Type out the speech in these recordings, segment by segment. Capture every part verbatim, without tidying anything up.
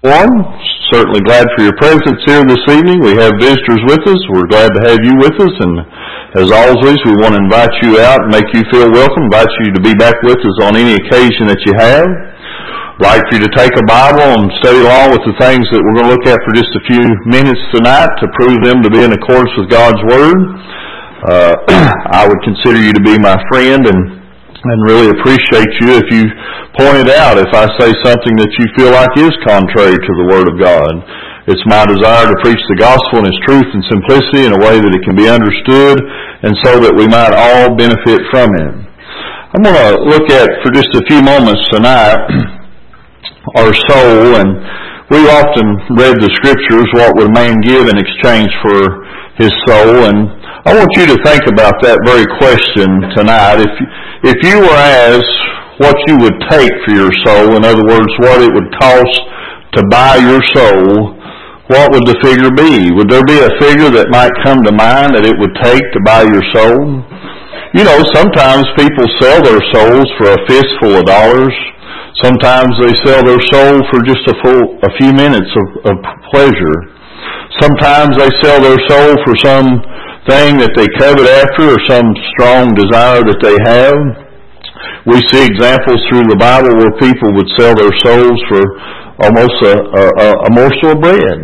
One, certainly glad for your presence here this evening. We have visitors with us. We're glad to have you with us, and as always, we want to invite you out and make you feel welcome, invite you to be back with us on any occasion that you have. I'd like for you to take a Bible and study along with the things that we're going to look at for just a few minutes tonight to prove them to be in accordance with God's Word. Uh, I would consider you to be my friend and and really appreciate you if you point it out if I say something that you feel like is contrary to the Word of God. It's my desire to preach the gospel in its truth and simplicity in a way that it can be understood and so that we might all benefit from it. I'm going to look at, for just a few moments tonight, our soul, and we've often read the Scriptures, what would a man give in exchange for his soul, and I want you to think about that very question tonight. If if you were asked what you would take for your soul, in other words, what it would cost to buy your soul, what would the figure be? Would there be a figure that might come to mind that it would take to buy your soul? You know, sometimes people sell their souls for a fistful of dollars. Sometimes they sell their soul for just a full a few minutes of, of pleasure. Sometimes they sell their soul for some thing that they covet after or some strong desire that they have. We see examples through the Bible where people would sell their souls for almost a, a, a morsel of bread.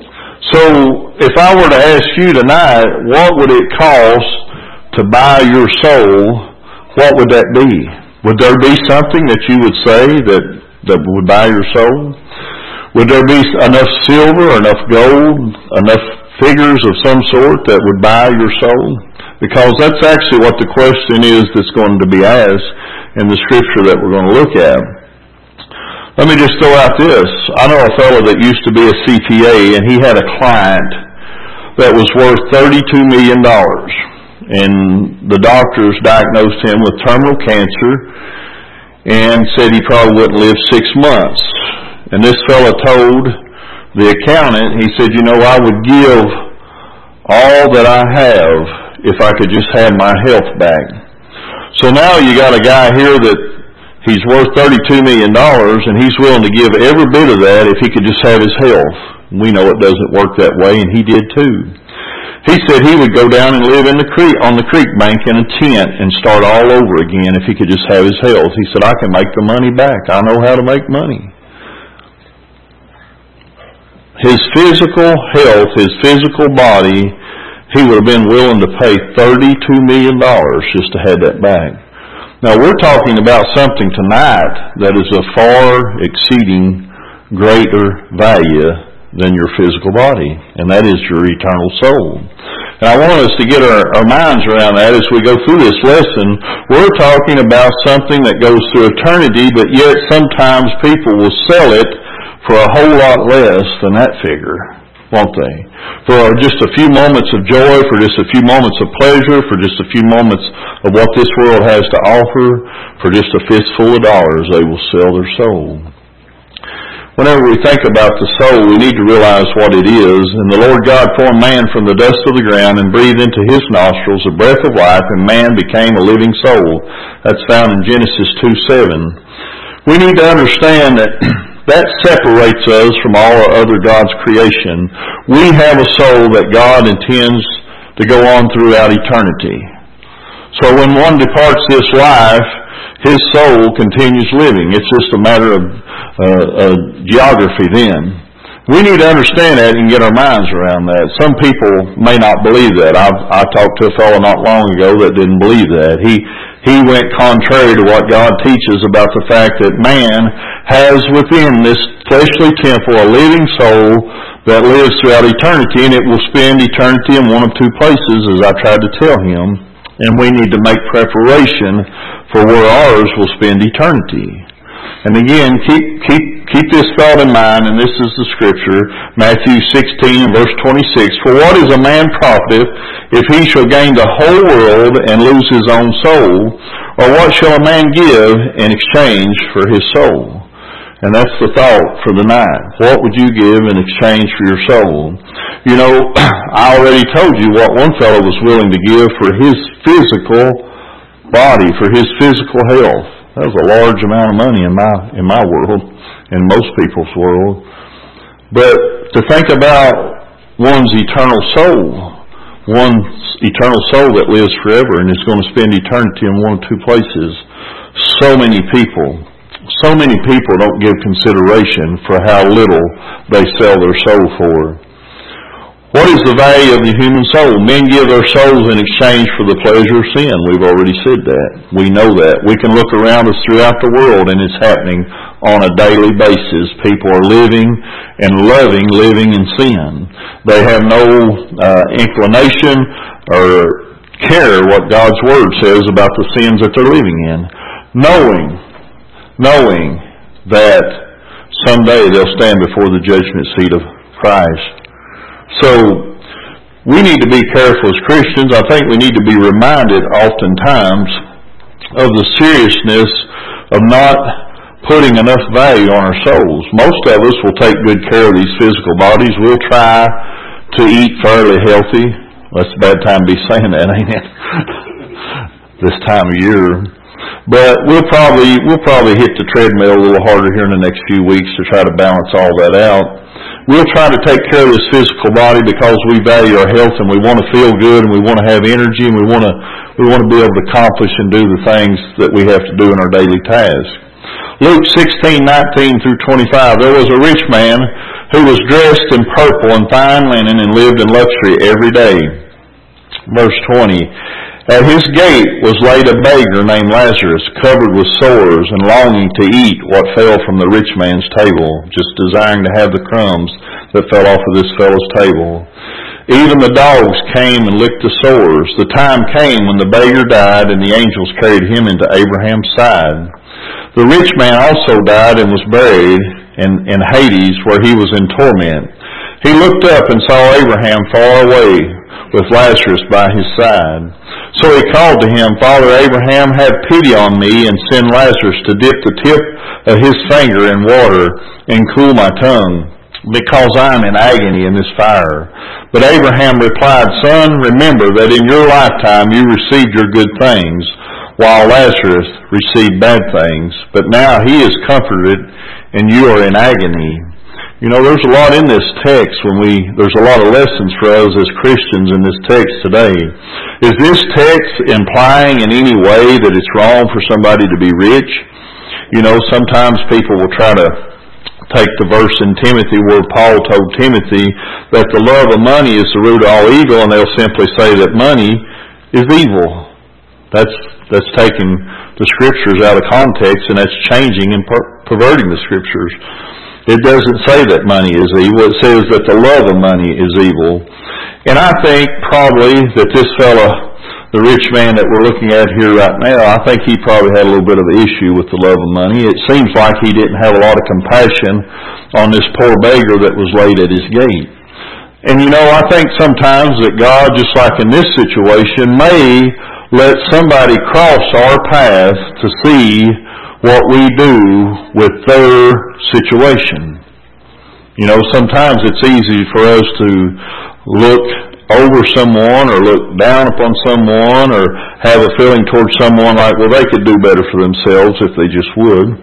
So if I were to ask you tonight, what would it cost to buy your soul, what would that be? Would there be something that you would say that, that would buy your soul? Would there be enough silver, enough gold, enough figures of some sort that would buy your soul? Because that's actually what the question is that's going to be asked in the Scripture that we're going to look at. Let me just throw out this. I know a fellow that used to be a C P A, and he had a client that was worth thirty-two million dollars. And the doctors diagnosed him with terminal cancer and said he probably wouldn't live six months. And this fellow told the accountant, he said, you know, I would give all that I have if I could just have my health back. So now you got a guy here that he's worth thirty-two million dollars, and he's willing to give every bit of that if he could just have his health. We know it doesn't work that way, and he did too. He said he would go down and live in the creek, on the creek bank in a tent and start all over again if he could just have his health. He said, I can make the money back. I know how to make money. His physical health, his physical body, he would have been willing to pay thirty-two million dollars just to have that back. Now we're talking about something tonight that is of far exceeding greater value than your physical body, and that is your eternal soul. And I want us to get our, our minds around that as we go through this lesson. We're talking about something that goes through eternity, but yet sometimes people will sell it for a whole lot less than that figure, won't they? For just a few moments of joy, for just a few moments of pleasure, for just a few moments of what this world has to offer, for just a fistful of dollars, they will sell their soul. Whenever we think about the soul, we need to realize what it is. And the Lord God formed man from the dust of the ground and breathed into his nostrils the breath of life, and man became a living soul. That's found in Genesis two seven. We need to understand that that separates us from all other God's creation. We have a soul that God intends to go on throughout eternity. So when one departs this life, his soul continues living. It's just a matter of uh, uh, geography then. We need to understand that and get our minds around that. Some people may not believe that. I've, I talked to a fellow not long ago that didn't believe that. He He went contrary to what God teaches about the fact that man has within this fleshly temple a living soul that lives throughout eternity, and it will spend eternity in one of two places, as I tried to tell him, and we need to make preparation for where ours will spend eternity. And again, keep keep keep this thought in mind, and this is the Scripture, Matthew sixteen, verse twenty-six. For what is a man profiteth if he shall gain the whole world and lose his own soul? Or what shall a man give in exchange for his soul? And that's the thought for the night. What would you give in exchange for your soul? You know, I already told you what one fellow was willing to give for his physical body, for his physical health. That was a large amount of money in my in my world, in most people's world. But to think about one's eternal soul, one's eternal soul that lives forever and is going to spend eternity in one of two places. So many people, so many people don't give consideration for how little they sell their soul for. What is the value of the human soul? Men give their souls in exchange for the pleasure of sin. We've already said that. We know that. We can look around us throughout the world and it's happening on a daily basis. People are living and loving, living in sin. They have no uh, inclination or care what God's Word says about the sins that they're living in. Knowing, knowing that someday they'll stand before the judgment seat of Christ. So, we need to be careful as Christians. I think we need to be reminded oftentimes of the seriousness of not putting enough value on our souls. Most of us will take good care of these physical bodies. We'll try to eat fairly healthy. That's a bad time to be saying that, ain't it? This time of year. But we'll probably, we'll probably hit the treadmill a little harder here in the next few weeks to try to balance all that out. We'll try to take care of this physical body because we value our health and we want to feel good and we want to have energy and we want to we want to be able to accomplish and do the things that we have to do in our daily tasks. Luke sixteen nineteen through twenty-five, there was a rich man who was dressed in purple and fine linen and lived in luxury every day. Verse twenty, at his gate was laid a beggar named Lazarus, covered with sores and longing to eat what fell from the rich man's table, just desiring to have the crumbs that fell off of this fellow's table. Even the dogs came and licked the sores. The time came when the beggar died and the angels carried him into Abraham's side. The rich man also died and was buried in, in Hades, where he was in torment. He looked up and saw Abraham far away with Lazarus by his side. So he called to him, Father Abraham, have pity on me and send Lazarus to dip the tip of his finger in water and cool my tongue, because I am in agony in this fire. But Abraham replied, Son, remember that in your lifetime you received your good things, while Lazarus received bad things. But now he is comforted and you are in agony. You know, there's a lot in this text when we, there's a lot of lessons for us as Christians in this text today. Is this text implying in any way that it's wrong for somebody to be rich? You know, sometimes people will try to take the verse in Timothy where Paul told Timothy that the love of money is the root of all evil, and they'll simply say that money is evil. That's, that's taking the Scriptures out of context, and that's changing and per- perverting the Scriptures. It doesn't say that money is evil. It says that the love of money is evil. And I think probably that this fella, the rich man that we're looking at here right now, I think he probably had a little bit of an issue with the love of money. It seems like he didn't have a lot of compassion on this poor beggar that was laid at his gate. And you know, I think sometimes that God, just like in this situation, may let somebody cross our path to see what we do with their situation. You know, sometimes it's easy for us to look over someone or look down upon someone or have a feeling towards someone like, well, they could do better for themselves if they just would.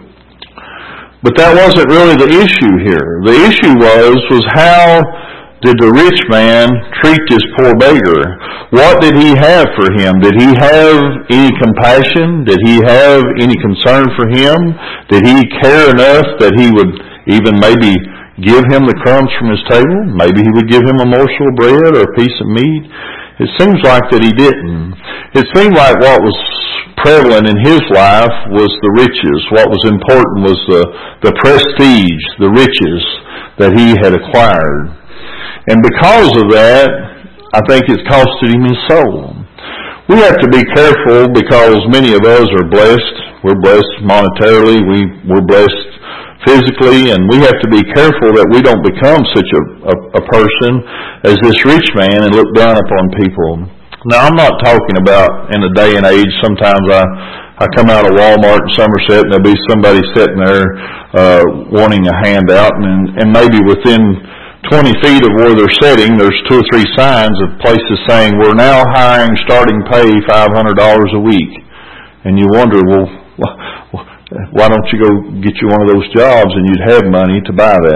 But that wasn't really the issue here. The issue was, was how did the rich man treat this poor beggar? What did he have for him? Did he have any compassion? Did he have any concern for him? Did he care enough that he would even maybe give him the crumbs from his table? Maybe he would give him a morsel of bread or a piece of meat? It seems like that he didn't. It seemed like what was prevalent in his life was the riches. What was important was the, the prestige, the riches that he had acquired. And because of that, I think it's costed him his soul. We have to be careful because many of us are blessed. We're blessed monetarily. We, we're blessed physically. And we have to be careful that we don't become such a, a, a person as this rich man and look down upon people. Now, I'm not talking about in a day and age. Sometimes I, I come out of Walmart in Somerset and there'll be somebody sitting there uh, wanting a handout. And, and maybe within twenty feet of where they're sitting, there's two or three signs of places saying, we're now hiring starting pay five hundred dollars a week. And you wonder, well, why don't you go get you one of those jobs and you'd have money to buy that?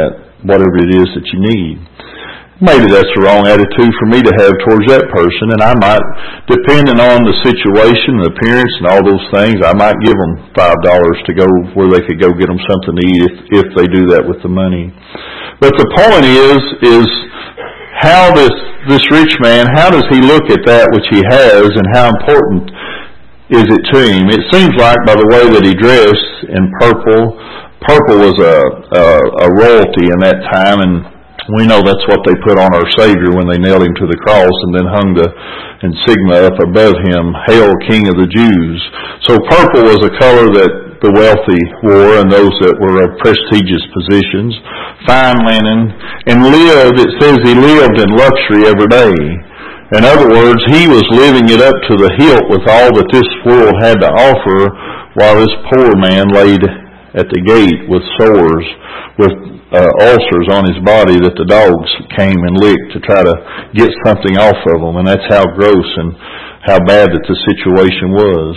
whatever it is that you need. Maybe that's the wrong attitude for me to have towards that person, and I might, depending on the situation, the appearance, and all those things, I might give them five dollars to go where they could go get them something to eat if, if they do that with the money. But the point is, is how this, this rich man, how does he look at that which he has, and how important is it to him? It seems like by the way that he dressed in purple, purple was a, a, a royalty in that time, and we know that's what they put on our Savior when they nailed him to the cross and then hung the insignia up above him, Hail, King of the Jews. So purple was a color that the wealthy wore and those that were of prestigious positions, fine linen, and lived, it says he lived in luxury every day. In other words, he was living it up to the hilt with all that this world had to offer, while this poor man laid at the gate with sores, with uh, ulcers on his body that the dogs came and licked to try to get something off of him. And that's how gross and how bad that the situation was.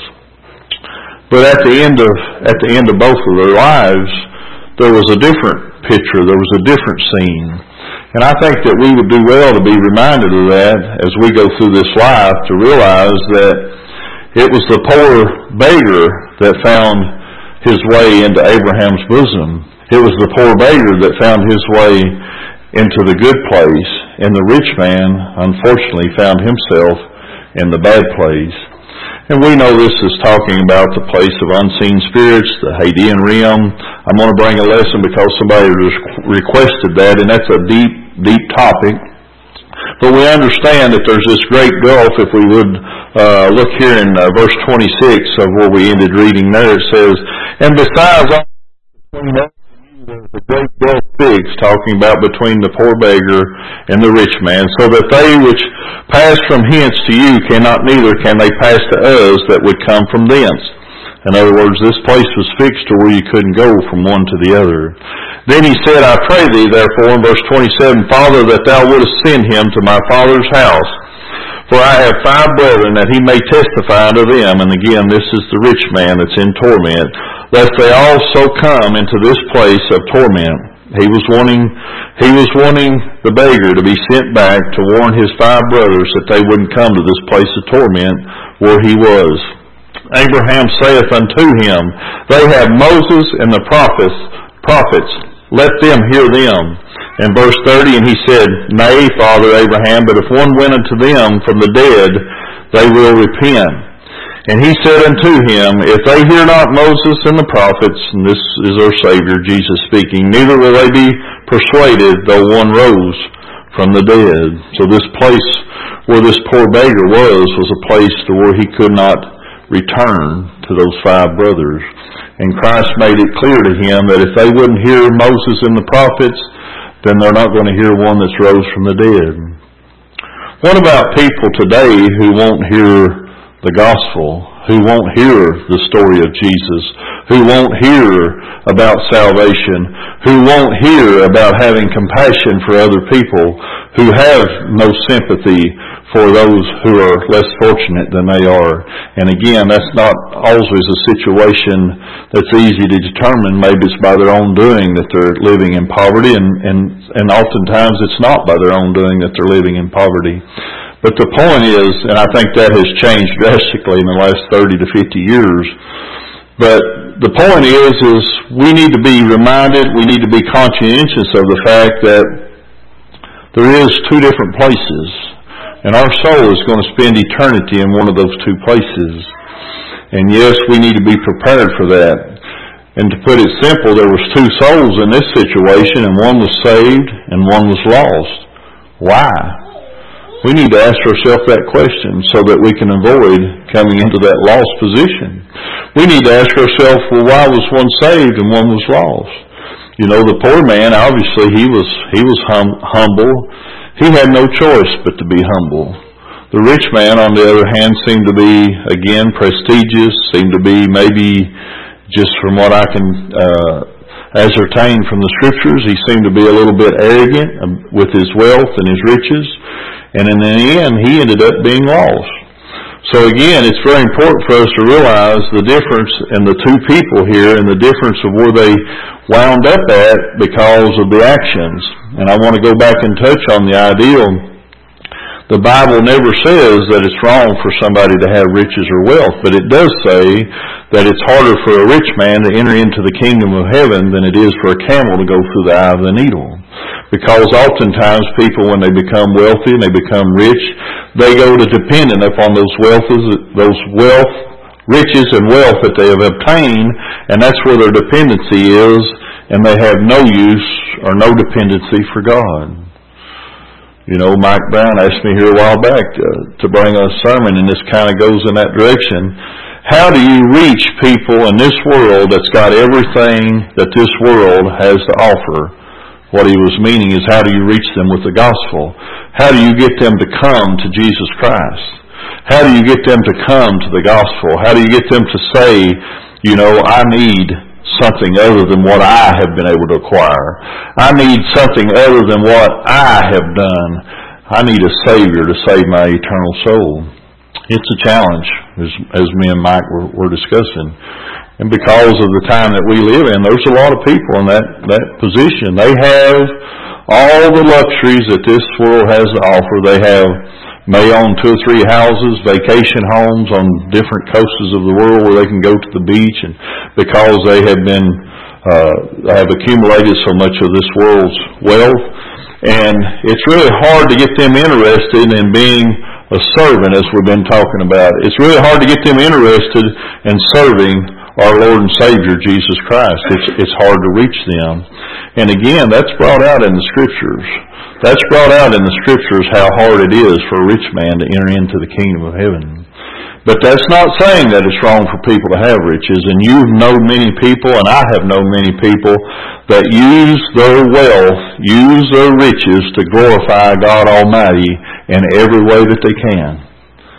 But at the end of at the end of both of their lives, there was a different picture. There was a different scene. And I think that we would do well to be reminded of that as we go through this life, to realize that it was the poor beggar that found his way into Abraham's bosom. It was the poor beggar that found his way into the good place, and the rich man, unfortunately, found himself in the bad place. And we know this is talking about the place of unseen spirits, the Hadean realm. I'm going to bring a lesson because somebody requested that, and that's a deep, deep topic. But we understand that there's this great gulf. If we would uh, look here in uh, verse twenty-six of where we ended reading there, it says, and besides all between us and you there's a great gulf fixed, talking about between the poor beggar and the rich man, so that they which pass from hence to you cannot, neither can they pass to us that would come from thence. In other words, this place was fixed to where you couldn't go from one to the other. Then he said, I pray thee, therefore, in verse twenty-seven, Father, that thou wouldest send him to my father's house. For I have five brethren, that he may testify unto them. And again, this is the rich man that's in torment, lest they also come into this place of torment. He was wanting, he was wanting the beggar to be sent back to warn his five brothers that they wouldn't come to this place of torment where he was. Abraham saith unto him, They have Moses and the prophets, prophets, let them hear them. In verse thirty, and he said, Nay, Father Abraham, but if one went unto them from the dead, they will repent. And he said unto him, If they hear not Moses and the prophets, and this is our Savior, Jesus speaking, neither will they be persuaded, though one rose from the dead. So this place where this poor beggar was, was a place to where he could not return to those five brothers. And Christ made it clear to him that if they wouldn't hear Moses and the prophets, then they're not going to hear one that's rose from the dead. What about people today who won't hear the gospel, who won't hear the story of Jesus, who won't hear about salvation, who won't hear about having compassion for other people, who have no sympathy for those who are less fortunate than they are? And again, that's not always a situation that's easy to determine. Maybe it's by their own doing that they're living in poverty, and, and, and oftentimes it's not by their own doing that they're living in poverty. But the point is, and I think that has changed drastically in the last thirty to fifty years, but the point is, is we need to be reminded, we need to be conscientious of the fact that there is two different places, and our soul is going to spend eternity in one of those two places. And yes, we need to be prepared for that. And to put it simple, there was two souls in this situation, and one was saved and one was lost. Why? We need to ask ourselves that question so that we can avoid coming into that lost position. We need to ask ourselves, well, why was one saved and one was lost? You know, the poor man, obviously, he was he was hum, humble. He had no choice but to be humble. The rich man, on the other hand, seemed to be, again, prestigious, seemed to be maybe, just from what I can uh, ascertain from the Scriptures, he seemed to be a little bit arrogant with his wealth and his riches. And in the end, he ended up being lost. So again, it's very important for us to realize the difference in the two people here and the difference of where they wound up at because of the actions. And I want to go back and touch on the ideal. The Bible never says that it's wrong for somebody to have riches or wealth, but it does say that it's harder for a rich man to enter into the kingdom of heaven than it is for a camel to go through the eye of the needle. Because oftentimes people, when they become wealthy and they become rich, they go to dependent upon those wealth, those wealth, riches and wealth that they have obtained, and that's where their dependency is, and they have no use or no dependency for God. You know, Mike Brown asked me here a while back to, to bring a sermon, and this kind of goes in that direction. How do you reach people in this world that's got everything that this world has to offer? What he was meaning is, how do you reach them with the gospel? How do you get them to come to Jesus Christ? How do you get them to come to the gospel? How do you get them to say, you know, I need something other than what I have been able to acquire. I need something other than what I have done. I need a Savior to save my eternal soul. It's a challenge, as, as me and Mike were, were discussing. And because of the time that we live in, there's a lot of people in that, that position. They have all the luxuries that this world has to offer. They have may own two or three houses, vacation homes on different coasts of the world where they can go to the beach, and because they have been uh, have accumulated so much of this world's wealth, and it's really hard to get them interested in being a servant, as we've been talking about. It's really hard to get them interested in serving our Lord and Savior Jesus Christ. It's it's hard to reach them, and again, that's brought out in the Scriptures. That's brought out in the Scriptures how hard it is for a rich man to enter into the kingdom of heaven. But that's not saying that it's wrong for people to have riches. And you've known many people, and I have known many people, that use their wealth, use their riches to glorify God Almighty in every way that they can.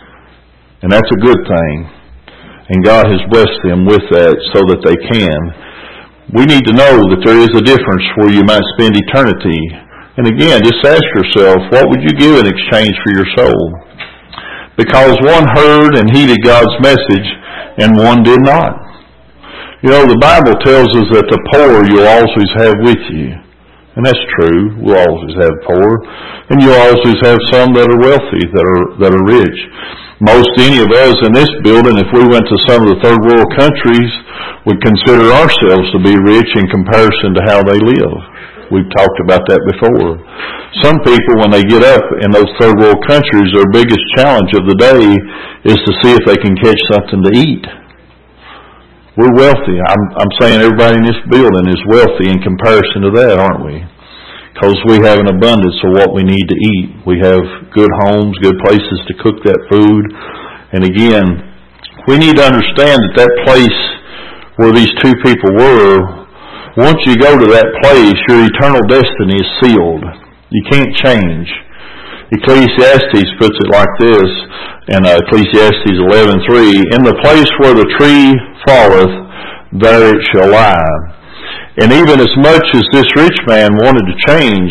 And that's a good thing. And God has blessed them with that so that they can. We need to know that there is a difference where you might spend eternity. And again, just ask yourself, what would you give in exchange for your soul? Because one heard and heeded God's message, and one did not. You know, the Bible tells us that the poor you'll always have with you. And that's true. We'll always have poor. And you'll always have some that are wealthy, that are, that are rich. Most any of us in this building, if we went to some of the third world countries, would consider ourselves to be rich in comparison to how they live. We've talked about that before. Some people, when they get up in those third world countries, their biggest challenge of the day is to see if they can catch something to eat. We're wealthy. I'm, I'm saying everybody in this building is wealthy in comparison to that, aren't we? Because we have an abundance of what we need to eat. We have good homes, good places to cook that food. And again, we need to understand that that place where these two people were, once you go to that place, your eternal destiny is sealed. You can't change. Ecclesiastes puts it like this in uh, Ecclesiastes eleven three, in the place where the tree falleth, there it shall lie. And even as much as this rich man wanted to change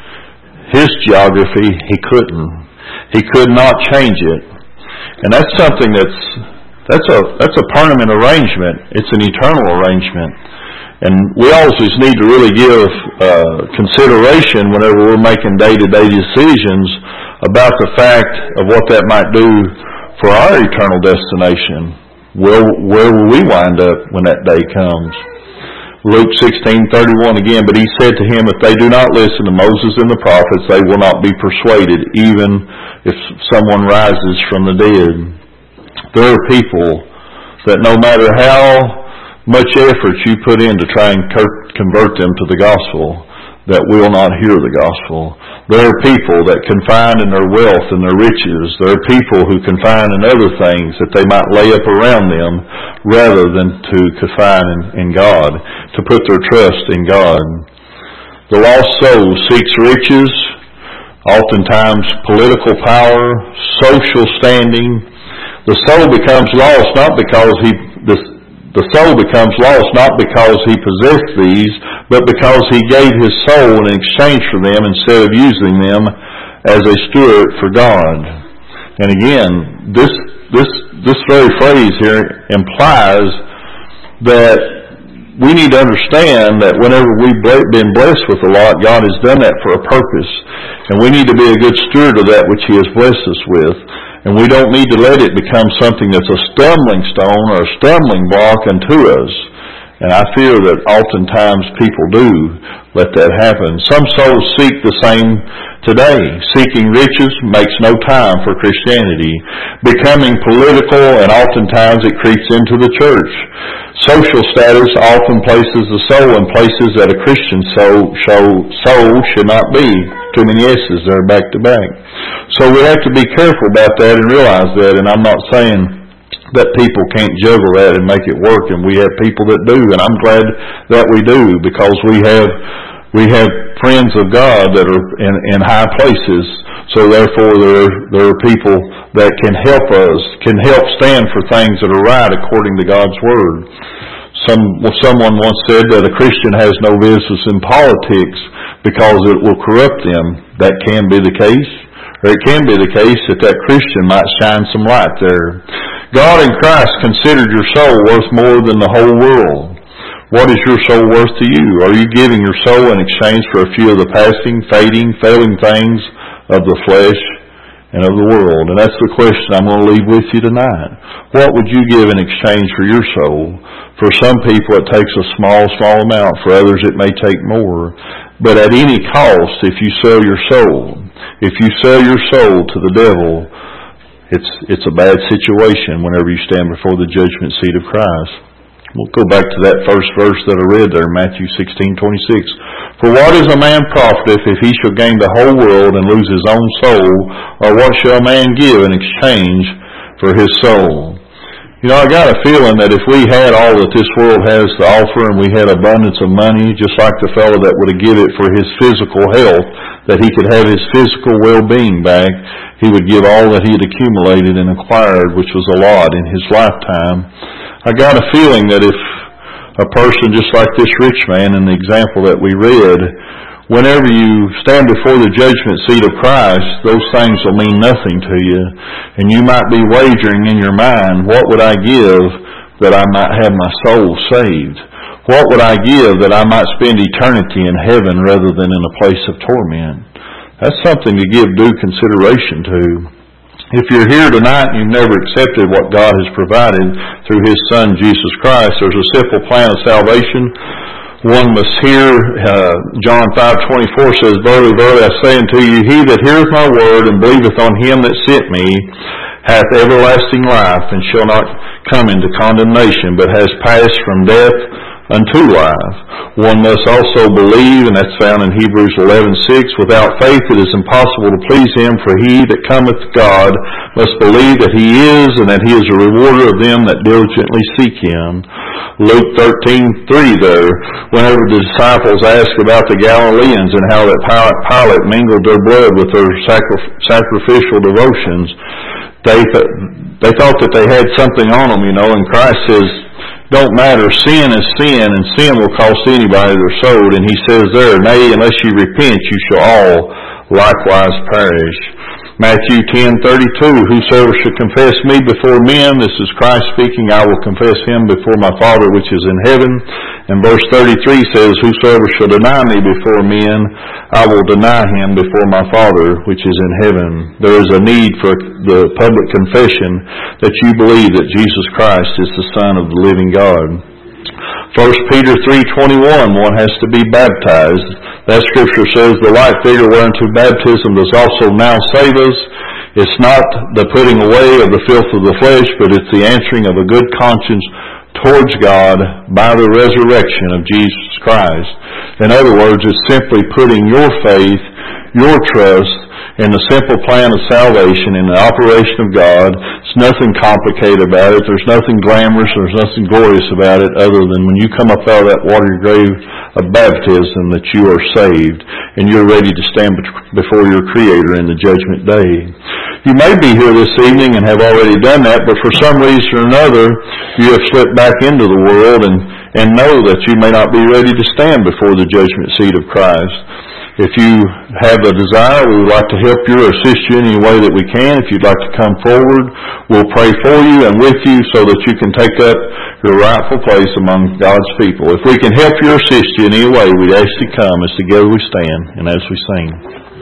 his geography, he couldn't. He could not change it. And that's something that's that's a that's a permanent arrangement. It's an eternal arrangement. And we always need to really give uh, consideration whenever we're making day-to-day decisions about the fact of what that might do for our eternal destination. Where, where will we wind up when that day comes? Luke sixteen thirty-one again, but he said to him, if they do not listen to Moses and the prophets, they will not be persuaded, even if someone rises from the dead. There are people that no matter how much effort you put in to try and convert them to the gospel, that will not hear the gospel. There are people that confine in their wealth and their riches. There are people who confine in other things that they might lay up around them rather than to confine in, in God, to put their trust in God. The lost soul seeks riches, oftentimes political power, social standing. The soul becomes lost not because he the The soul becomes lost not because he possessed these, but because he gave his soul in exchange for them instead of using them as a steward for God. And again, this this this very phrase here implies that we need to understand that whenever we've been blessed with a lot, God has done that for a purpose. And we need to be a good steward of that which He has blessed us with. And we don't need to let it become something that's a stumbling stone or a stumbling block unto us. And I fear that oftentimes people do let that happen. Some souls seek the same today. Seeking riches makes no time for Christianity. Becoming political, and oftentimes it creeps into the church. Social status often places the soul in places that a Christian soul, soul should not be. Too many S's there back to back. So we have to be careful about that and realize that. And I'm not saying that people can't juggle that and make it work, and we have people that do, and I'm glad that we do, because we have we have friends of God that are in, in high places. So therefore there there are people that can help us, can help stand for things that are right according to God's Word. Some well, someone once said that a Christian has no business in politics because it will corrupt them. That can be the case. Or it can be the case that that Christian might shine some light there. God in Christ considered your soul worth more than the whole world. What is your soul worth to you? Are you giving your soul in exchange for a few of the passing, fading, failing things of the flesh and of the world? And that's the question I'm going to leave with you tonight. What would you give in exchange for your soul? For some people it takes a small, small amount. For others it may take more. But at any cost, if you sell your soul, if you sell your soul to the devil, it's it's a bad situation whenever you stand before the judgment seat of Christ. We'll go back to that first verse that I read there, Matthew sixteen twenty-six. For what is a man profiteth if he shall gain the whole world and lose his own soul? Or what shall a man give in exchange for his soul? You know, I got a feeling that if we had all that this world has to offer, and we had abundance of money, just like the fellow that would have given it for his physical health, that he could have his physical well-being back, he would give all that he had accumulated and acquired, which was a lot in his lifetime. I got a feeling that if a person just like this rich man in the example that we read, whenever you stand before the judgment seat of Christ, those things will mean nothing to you. And you might be wagering in your mind, what would I give that I might have my soul saved? What would I give that I might spend eternity in heaven rather than in a place of torment? That's something to give due consideration to. If you're here tonight and you've never accepted what God has provided through His Son, Jesus Christ, there's a simple plan of salvation. One must hear, uh, John five twenty-four says, Verily, verily, I say unto you, he that heareth my word and believeth on him that sent me hath everlasting life, and shall not come into condemnation, but has passed from death unto life. One must also believe, and that's found in Hebrews eleven six, without faith it is impossible to please him, for he that cometh to God must believe that he is, and that he is a rewarder of them that diligently seek him. Luke thirteen three there, whenever the disciples asked about the Galileans and how that Pilate mingled their blood with their sacri- sacrificial devotions, they th- they thought that they had something on them, you know, and Christ says, don't matter, sin is sin, and sin will cost anybody their soul. And he says there, nay, unless you repent, you shall all likewise perish. Matthew ten thirty-two, whosoever shall confess me before men, this is Christ speaking, I will confess him before my Father which is in heaven. And verse thirty-three says, whosoever shall deny me before men, I will deny him before my Father which is in heaven. There is a need for the public confession that you believe that Jesus Christ is the Son of the living God. First Peter three twenty-one, one has to be baptized. That scripture says, the like figure whereunto baptism does also now save us. It's not the putting away of the filth of the flesh, but it's the answering of a good conscience towards God by the resurrection of Jesus Christ. In other words, it's simply putting your faith, your trust, in the simple plan of salvation, in the operation of God. It's nothing complicated about it. There's nothing glamorous. There's nothing glorious about it other than when you come up out of that watery grave of baptism that you are saved and you're ready to stand before your Creator in the judgment day. You may be here this evening and have already done that, but for some reason or another you have slipped back into the world and, and know that you may not be ready to stand before the judgment seat of Christ. If you have a desire, we would like to help you or assist you in any way that we can. If you'd like to come forward, we'll pray for you and with you so that you can take up your rightful place among God's people. If we can help you or assist you in any way, we'd ask you to come as together we stand and as we sing.